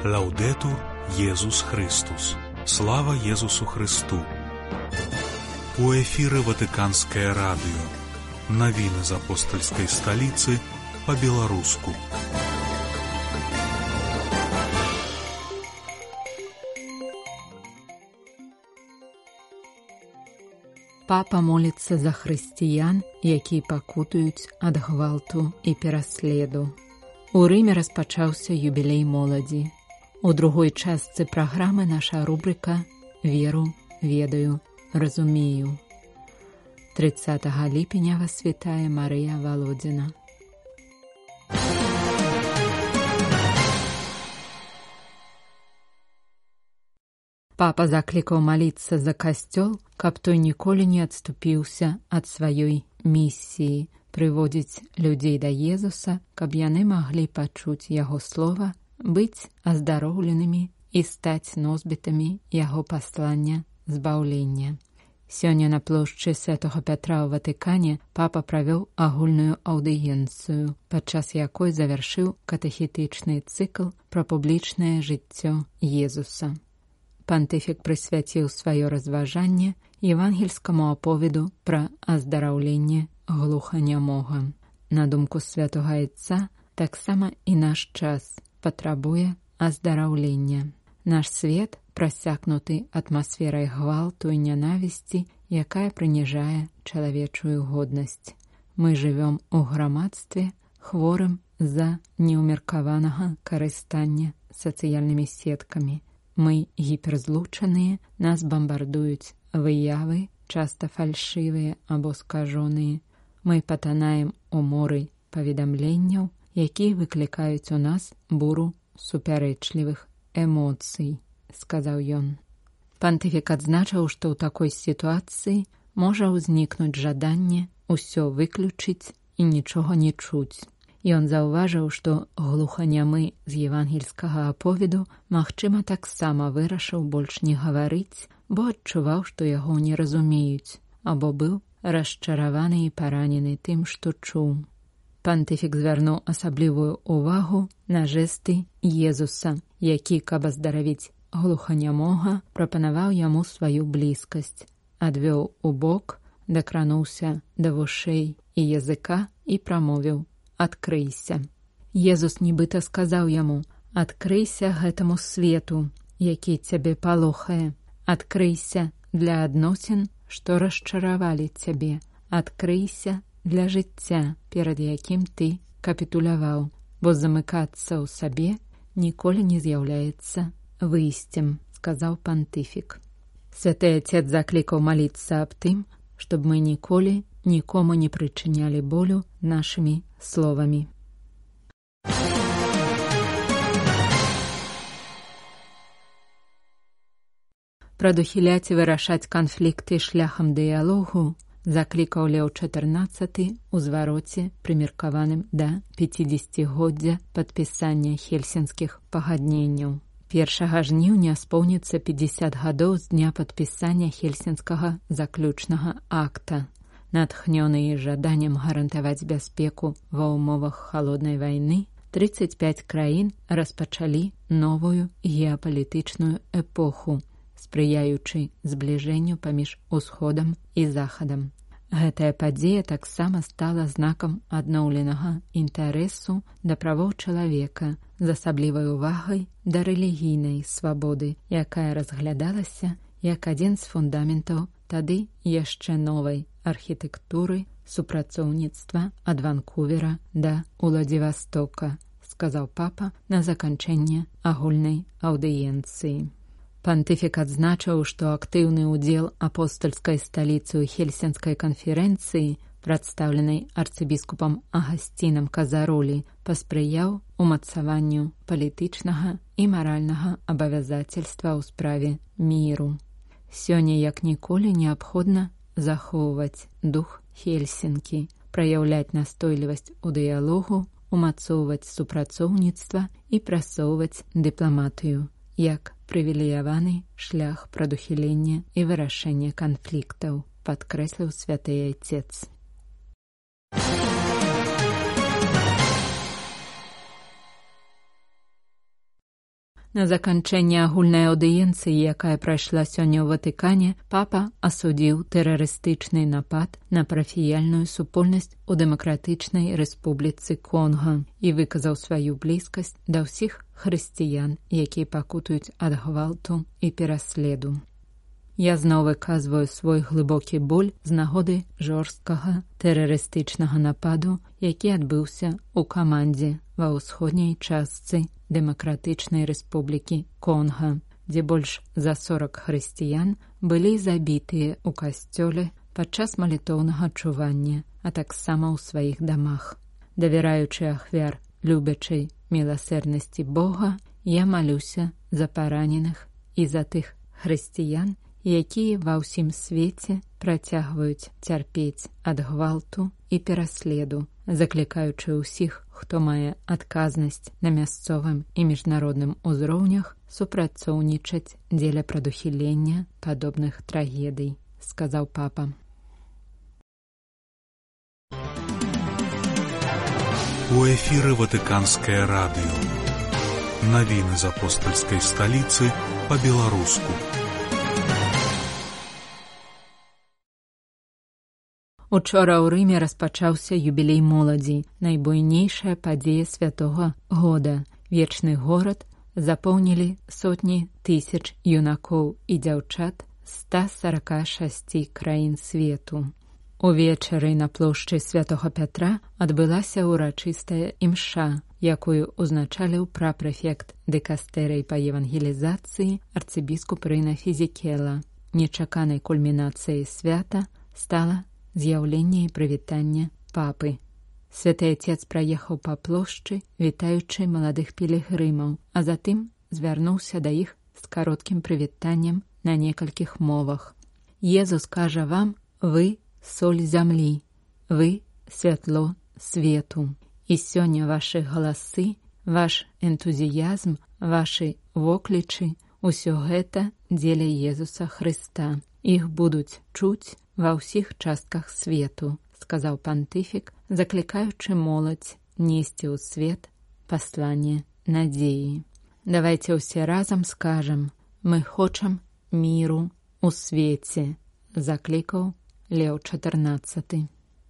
Лаўдэтур Єсус Христус. Слава Єсусу Христу. У эфіры Ватыканскае радыё. Навіны з апостальскай сталіцы па-беларуску. Папа моліцца за хрысціян, якія пакутуюць ад гвалту і пераследу. У Рыме распачаўся юбілей моладзі. У другой частцы праграмы наша рубрыка «Веру, ведаю, разумею». 30 ліпеня вас вітае Марыя Валодзіна. Папа заклікаў маліцца за касцёл, каб той ніколі не адступіўся ад сваёй місіі прыводзіць людзей да Езуса, каб яны маглі пачуць яго слова, быць аздароўленымі і стаць носьбітамі яго паслання збаўлення. Сёння на плошчы Святога Пятра ў Ватыкане папа правёў агульную аўдыенцыю, падчас якой завяршыў катэхетычны цыкл пра публічнае жыццё Езуса. Пантыфік прысвяціў сваё разважанне евангельскаму аповеду пра аздараўленне глуханямога. На думку святога Айца, таксама і наш час патрабуе аздараўлення. Наш свет прасякнуты атмасферай гвалту і нянавісці, якая прыніжае чалавечую годнасць. Мы жывём у грамадстве, хворым з-за неўмеркаванага карыстання сацыяльнымі сеткамі. Мы гіперзлучаныя, нас бамбардуюць выявы, часта фальшывыя або скажоныя. Мы патанаем у моры паведамленняў, якія выклікаюць у нас буру супярэчлівых эмоцый, сказаў ён. Пантыфік адзначыў, што ў такой сітуацыі можа ўзнікнуць жаданне ўсё выключыць і нічога не чуць. Ён заўважыў, што глуханямы з евангельскага аповеду, магчыма, таксама вырашыў больш не гаварыць, бо адчуваў, што яго не разумеюць, або быў расчараваны і паранены тым, што чуў. Пантыфік звярнуў асаблівую ўвагу на жэсты Езуса, які, каб аздаравіць глуханямога, прапанаваў яму сваю блізкасць, адвёў у бок, дакрануўся да вушэй і языка і прамовіў: «Адкрыйся». Езус нібыта сказаў яму: «Адкрыйся гэтаму свету, які цябе палохае. Адкрыйся для адносін, што расчаравалі цябе. Адкрыйся для жыцця, перад якім ты капітуляваў, бо замыкацца ў сабе ніколі не з'яўляецца выйсцем», сказаў пантыфік. Святы Отец заклікаў маліцца аб тым, чтоб мы ніколі нікому не прычынялі болю нашымі словамі. Прадухіляць і вырашаць канфлікты шляхам дыялогу заклікаў Леў XIV у звароце, прымеркаваным да 50-годдзя падпісання хельсінскіх пагадненняў. 1 жніўня споўніцца 50 гадоў з дня падпісання хельсінскага заключнага акта. Натхнёныя жаданнем гарантаваць бяспеку ва ўмовах халоднай вайны, 35 краін распачалі новую геапалітычную эпоху, спрыяючы збліжэнню паміж усходам і захадам. Гэтая падзея таксама стала знакам адноўленага інтарэсу да правоў чалавека з асаблівай увагай да рэлігійнай свабоды, якая разглядалася як адзін з фундаментаў тады яшчэ новай архітэктуры супрацоўніцтва ад Ванкувера да Уладзівастока, сказаў папа на заканчэнне агульнай аўдыенцыі. Пантыфік адзначыў, што актыўны ўдзел апостальскай сталіцы ў хельсінскай канферэнцыі, прадстаўленай арцыбіскупам Агасцінам Казаролі, паспрыяў умацаванню палітычнага і маральнага абавязацельства ў справе міру. Сёння як ніколі неабходна захоўваць дух Хельсінкі, праяўляць настойлівасць у дыялогу, умацоўваць супрацоўніцтва і прасоўваць дыпламатыю як прывілеяваны шлях прадухілення і вырашэння канфліктаў, падкрэсліў святы Отец. На заканчэнне агульнай аўдыенцыі, якая прайшла сёння ў Ватыкане, папа асудзіў тэрарыстычны напад на парафіяльную супольнасць у Дэмакратычнай Рэспубліцы Конга і выказаў сваю блізкасць да ўсіх хрысціян, якія пакутуюць ад гвалту і пераследу. Я зноў выказваю свой глыбокі боль з нагоды жорсткага тэрарыстычнага нападу, які адбыўся ў камандзе ва ўсходняй частцы Дэмакратычнай Рэспублікі Конга, дзе больш за 40 хрысціян былі забітыя ў касцёле падчас малітоўнага чування, а таксама ў сваіх дамах. Давяраючы ахвяр любячай міласэрнасці Бога, я малюся за параненых і за тых хрысціян, якія ва ўсім свеце працягваюць цярпець ад гвалту і пераследу, заклікаючы ўсіх, хто мае адказнасць на мясцовым і міжнародным узроўнях, супрацоўнічаць дзеля прадухілення падобных трагедый, сказаў папа. У эфіры Ватыканскае радыё. Навіны з апостальскай сталіцы па-беларуску. Учора ў Рыме распачаўся юбілей моладзі, найбуйнейшая падзея святога года. Вечны горад запоўнілі сотні тысяч юнакоў і дзяўчат з 146 краін свету. Увечары на плошчы Святога Пятра адбылася ўрачыстая імша, якую узначаліў прапрэфект дыкастэрый па евангелізацыі арцыбіскуп Рына Фізікела. Нечаканай кульмінацыяй свята стала з'яўленне і прывітанне папы. Святы Отец праехаў па плошчы, вітаючы маладых пілігрымаў, а затым звярнуўся да іх з кароткім прывітаннем на некалькіх мовах. Езус кажа вам, вы соль зямлі, вы святло свету. І сёння вашы галасы, ваш энтузіязм, вашы воклічы, усё гэта дзеля Езуса Хрыста. Іх будуць чуць ва ўсіх частках свету, сказаў пантыфік, заклікаючы моладзь несці ў свет пасланне надзеі. Давайце ўсе разам скажам, мы хочам міру ў свеце, заклікаў Леў XIV.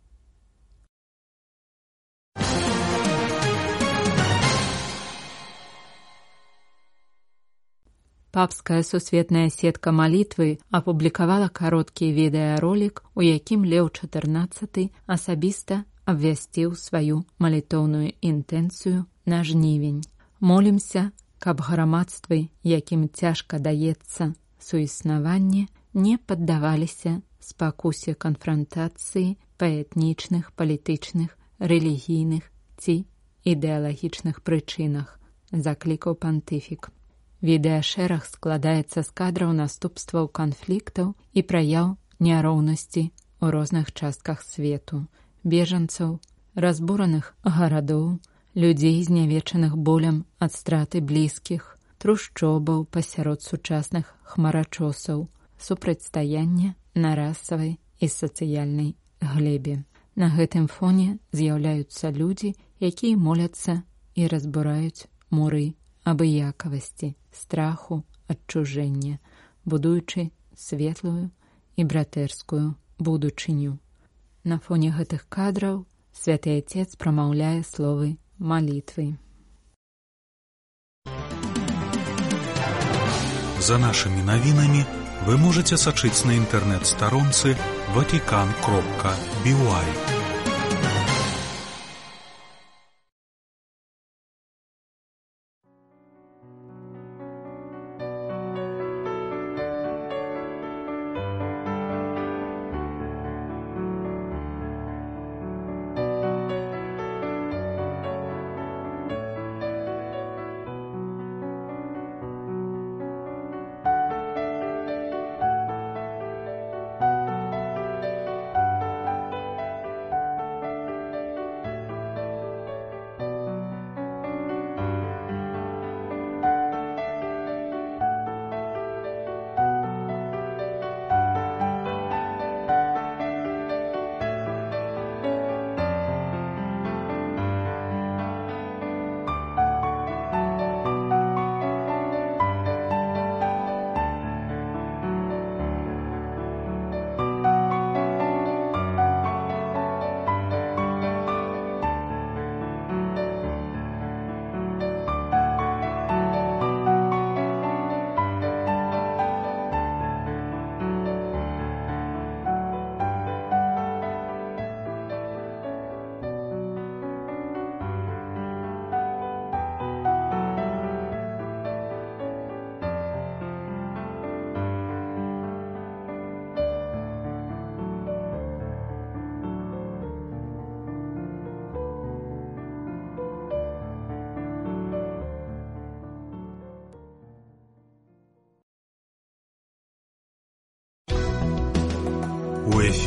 Папская сусветная сетка малітвы апублікавала кароткі відэаролік, у якім Леў XIV асабіста абвясціў сваю малітоўную інтэнцыю на жнівень. Молімся, каб грамадствы, якім цяжка даецца суіснаванне, не паддаваліся спакусе канфрантацыі па этнічных, палітычных, рэлігійных ці ідэалагічных прычынах, заклікаў пантыфік. Відэашэраг складаецца з кадраў наступстваў канфліктаў і праяў няроўнасці ў розных частках свету, бежанцаў, разбураных гарадоў, людзей, знявечаных болем ад страты блізкіх, трушчобаў пасярод сучасных хмарачосаў, супрацьстаяння на расавай і сацыяльнай глебе. На гэтым фоне з'яўляюцца людзі, якія моляцца і разбураюць муры абыякавасці, страху, адчужэння, будуючы светлую і братэрскую будучыню. На фоне гэтых кадраў Святы Отец прамаўляе словы малітвы. За нашымі навінамі вы можаце сачыць на інтэрнэт-старонцы vatican.by.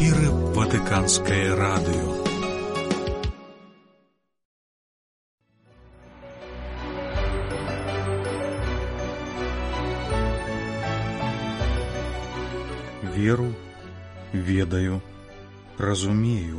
эфіры Ватыканскае радыё. Веру, ведаю, разумею.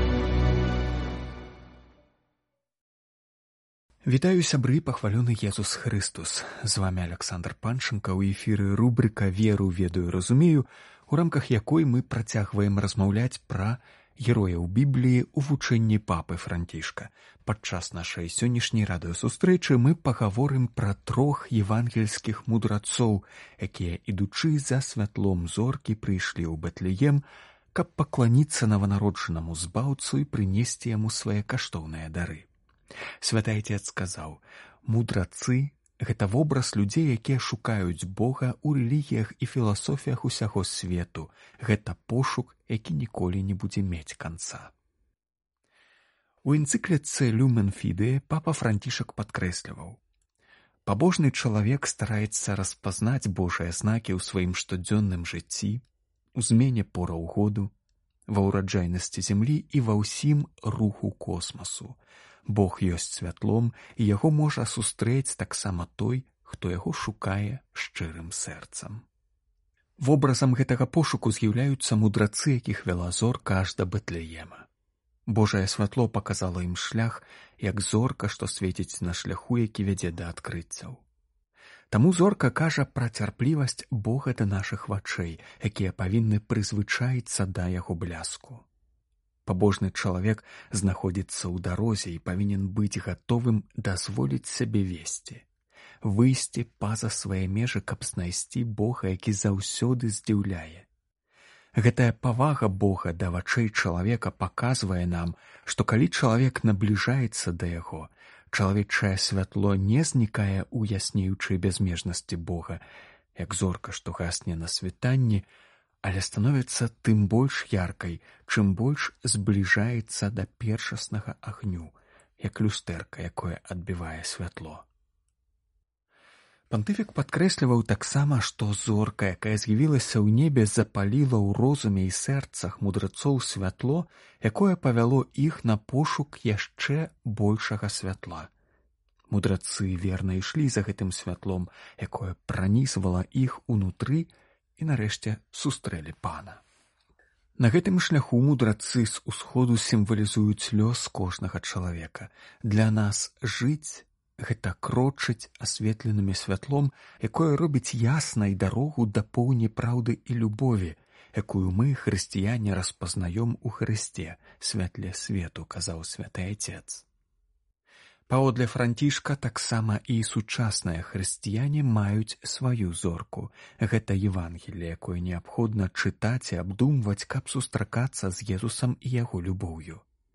Вітаю, сябры, пахвалёны Езус Христус. З вами Александр Панченко, у эфіры рубрика «Веру, ведаю, разумею», у рамках якой мы працягваем размаўляць пра герояў Бібліі ў вучэнні папы Францішка. Падчас нашай сённяшняй радыёсустрэчы мы пагаворым пра 3 евангельскіх мудрацоў, якія, ідучы за святлом зоркі, прыйшлі ў Бэтлеем, каб пакланіцца нованароджанаму збаўцу і прынесці яму свае каштоўныя дары. Святы Отец сказаў: мудрацы – гэта вобраз людзей, якія шукаюць Бога ў рэлігіях і філасофіях усяго свету. Гэта пошук, які ніколі не будзе мець канца. У энцыкліцы «Люмен Фідэ» папа Францішак падкрэсліваў: пабожны чалавек стараецца распазнаць Божыя знакі ў сваім штодзённым жыцці, у змене пораў году, ва ўраджайнасці зямлі і ва ўсім руху космасу. Бог ёсць святлом, і яго можа сустрэць таксама той, хто яго шукае шчырым сэрцам. Вобразам гэтага пошуку з'яўляюцца мудрацы, якіх вяла зорка аж да Бэтлеема. Божае святло паказала ім шлях, як зорка, што свеціць на шляху, які вядзе да адкрыццяў. Таму зорка кажа пра цярплівасць Бога да нашых вачэй, якія павінны прызвычаіцца да яго бляску. Пабожны чалавек знаходзіцца ў дарозе і павінен быць гатовым дазволіць сябе весці, выйсці па-за свае межы, каб знайсці Бога, які заўсёды здзіўляе. Гэтая павага Бога да вачэй чалавека паказвае нам, што калі чалавек набліжаецца да яго, чалавечае святло не знікае ў яснеючай бязмежнасці Бога, як зорка, што гасне на світанні, але становіцца тым больш яркай, чым больш збліжаецца да першаснага агню, як люстэрка, якое адбівае святло. Пантыфік падкрэсліваў таксама, што зорка, якая з'явілася ў небе, запаліла ў розуме і сэрцах мудрацоў святло, якое павяло іх на пошук яшчэ большага святла. Мудрацы верна ішлі за гэтым святлом, якое пранізвала іх унутры, і нарэшце сустрэлі Пана. На гэтым шляху мудрацы з усходу сімвалізуюць лёс кожнага чалавека. Для нас жыць – гэта крочыць асветленым святлом, якое робіць яснай дарогу да поўні праўды і любові, якую мы, хрысціяне, распазнаём у Хрысце, святле свету, казаў святы Отец. Паводле Францішка таксама і сучасныя хрысціяне маюць сваю зорку. Гэта Евангелле, якое неабходна чытаць і абдумваць, каб сустракацца з Езусам і яго любоўю.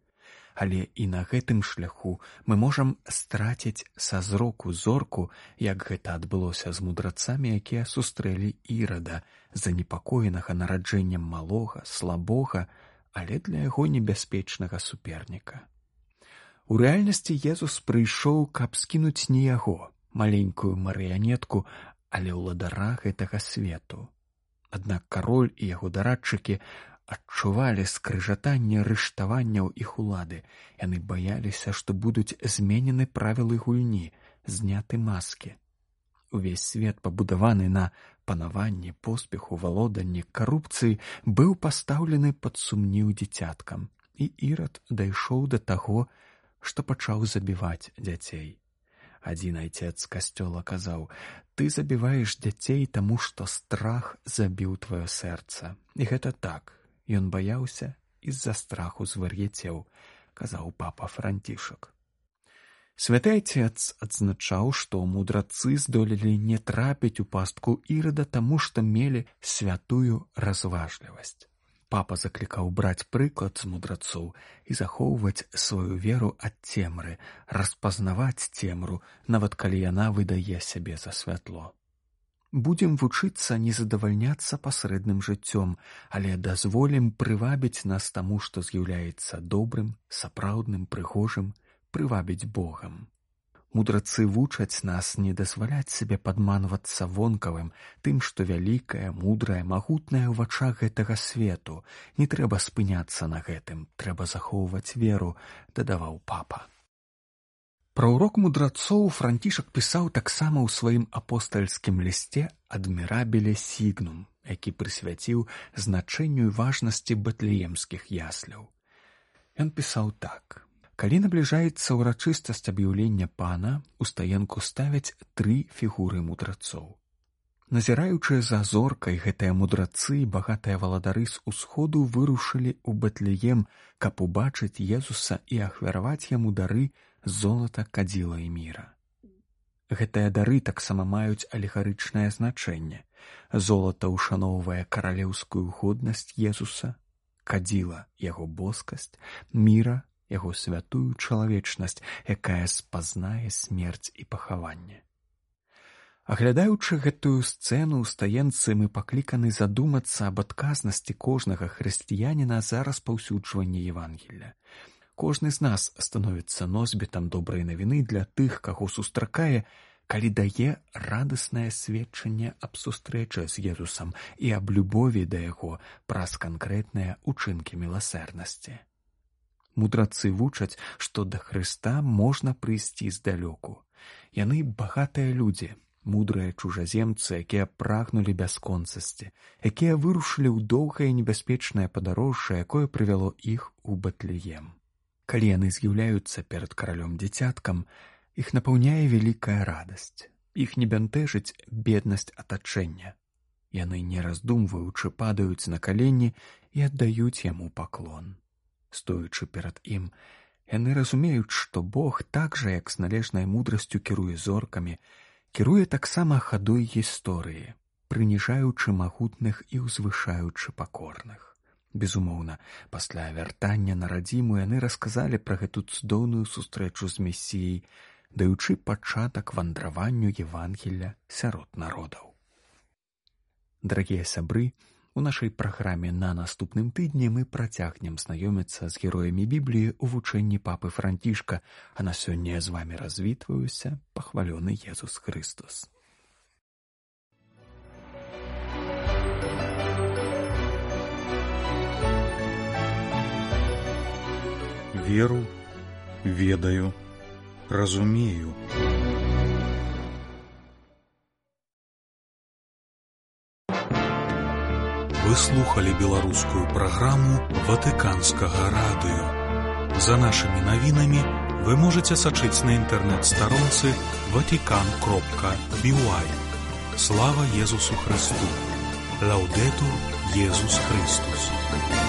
Але і на гэтым шляху мы можам страціць са зроку зорку, як гэта адбылося з мудрацамі, якія сустрэлі Ірада, занепакоенага нараджэннем малога, слабога, але для яго небяспечнага суперніка. У рэальнасці Езус прыйшоў, каб скінуць не яго, маленькую марыянетку, але ўладара гэтага свету. Аднак кароль і яго дарадчыкі адчувалі скрыжатанне рыштаванняў іх улады. Яны баяліся, што будуць зменены правілы гульні, зняты маскі. Увесь свет, пабудаваны на панаванні, поспеху, валоданні, карупцыі, быў пастаўлены пад сумнеў дзіцяткам. І Ірад дайшоў да таго, што пачаў забіваць дзяцей. Адзін айцец касцёла казаў: «Ты забіваеш дзяцей, таму што страх забіў тваё сэрца». І гэта так. Ён баяўся і з-за страху звар'яцеў, казаў папа Францішак. Святы Отец адзначаў, што мудрацы здолелі не трапіць у пастку Ірада, таму што мелі святую разважлівасць. Папа заклікаў браць прыклад з мудрацоў і захоўваць сваю веру ад цемры, распазнаваць цемру, нават калі яна выдае сябе за святло. Будзем вучыцца не задавальняцца пасрэдным жыццём, але дазволім прывабіць нас таму, што з'яўляецца добрым, сапраўдным, прыгожым, прывабіць Богам. Мудрацы вучаць нас не дазваляць сабе падманвацца вонкавым, тым, што вялікае, мудрае, магутнае ў вачах гэтага свету. Не трэба спыняцца на гэтым, трэба захоўваць веру, дадаваў папа. Пра урок мудрацоў Францішак пісаў таксама ў сваім апостальскім лісце «Адмірабіле сігнум», які прысвяціў значэнню і важнасці бэтлеемскіх ясляў. Ён пісаў так. Калі набліжаецца ўрачыстасць аб'яўлення пана, у стаенку ставяць 3 фігуры мудрацоў. Назіраючыя за зоркай, гэтыя мудрацы і багатыя валадары з усходу вырушылі ў Бэтлеем, каб убачыць Езуса і ахвяраваць яму дары золата, кадзіла і міра. Гэтыя дары таксама маюць алегарычнае значэнне. Золата ушаноўвае каралеўскую годнасць Езуса, кадзіла яго боскасць, міра яго святую чалавечнасць, якая спазнае смерць і пахаванне. Аглядаючы гэтую сцэну ў стаенцы, мы пакліканы задумацца аб адказнасці кожнага хрысціяніна за распаўсюджванне Евангелля. Кожны з нас становіцца носьбітам добрай навіны для тых, каго сустракае, калі дае радаснае сведчанне аб сустрэчы з Езусам і аб любові да яго праз канкрэтныя ўчынкі міласэрнасці. Мудрацы вучаць, што да Хрыста можна прыйсці здалёку. Яны багатыя людзі, мудрыя чужаземцы, якія прагнулі бясконцасці, якія вырушылі ў доўгае небяспечнае падарожжа, якое прывяло іх у Бэтлеем. Калі яны з'яўляюцца перад каралём-дзіцяткам, іх напаўняе вялікая радасць. Іх не бянтэжыць беднасць атачэння. Яны, не раздумваючы, падаюць на калені і аддаюць яму паклон. Стоячы перад ім, яны разумеюць, што Бог так жа, як з належнай мудрасцю кіруе зоркамі, кіруе таксама хадой гісторыі, прыніжаючы магутных і ўзвышаючы пакорных. Безумоўна, пасля вяртання на радзіму яны расказалі пра гэту цудоўную сустрэчу з Месіяй, даючы пачатак вандраванню Евангелля сярод народаў. Дарагія сябры, у нашай праграме на наступным тыдні мы працягнем знаёміцца з героямі Бібліі ў вучэнні папы Францішка, а на сёння я з вамі развітваюся, пахвалёны Езус Хрыстос. Веру, ведаю, разумею. Вы слухали беларускую праграму Ватыканскага радыё. За нашымі навінамі вы можаце сачыць на інтэрнэт-старонцы vatican.by. Слава Езусу Христу! Лаўдэтур Езус Христус!